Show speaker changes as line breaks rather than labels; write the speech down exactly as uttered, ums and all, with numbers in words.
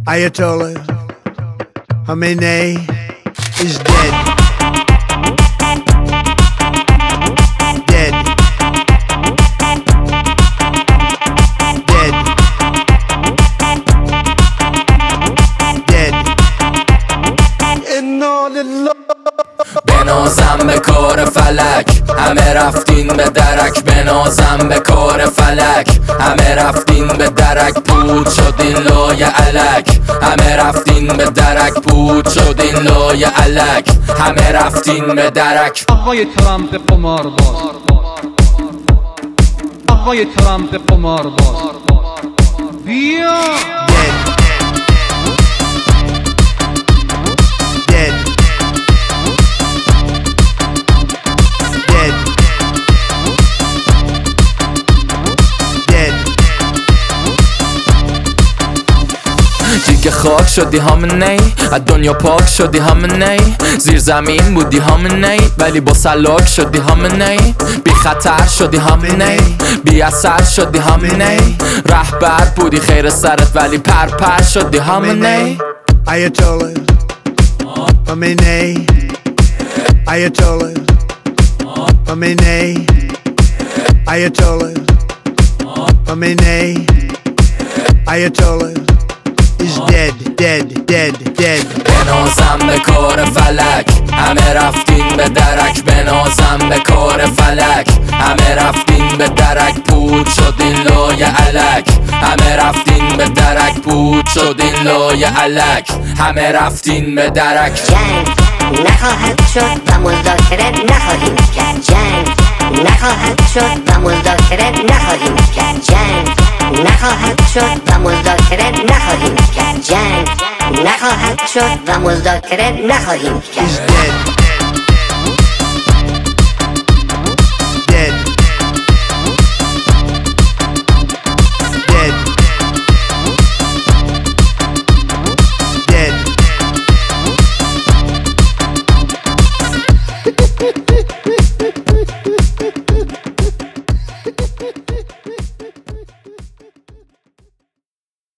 Ayatollah Khamenei is dead. Dead. Dead. Dead. Inna lillah.
بنازم به کار فلک، همه رفتین به درک. بنازم به کار فلک، همه رفتین به درک. پود شدین لای علک، همه رفتین به درک. پود شدین لای علک، همه رفتین به درک.
آقای ترامپ قمارباز، آقای ترامپ قمارباز، بیا.
دیگه خاک شدی همینی، از دنیا پاک شدی همینی. زیر زمین بودی همینی، ولی با سلاک شدی همینی. بی خطر شدی همینی، بی اثر شدی همینی. رهبر بودی خیر سرت، ولی پر پر شدی همینی.
Ayatollah Khamenei, Ayatollah Khamenei, Ayatollah Khamenei, Ayatollah is dead, dead, dead, dead.
بنازم به کار فلک، همه رفتین به درک. بنازم به کار فلک، همه رفتین به درک. پود شدین لای علک، همه رفتین به درک. پود شدین لای علک، همه رفتین به درک.
جنگ نخواهد شد و مذاکره نخواهیم کرد. جنگ نخواهد شد و مذاکره نخواهیم کرد. جنگ نخواهد شد و مذاکره نخواهیم کرد. جنگ نخواهد شد و مذاکره نخواهیم کرد.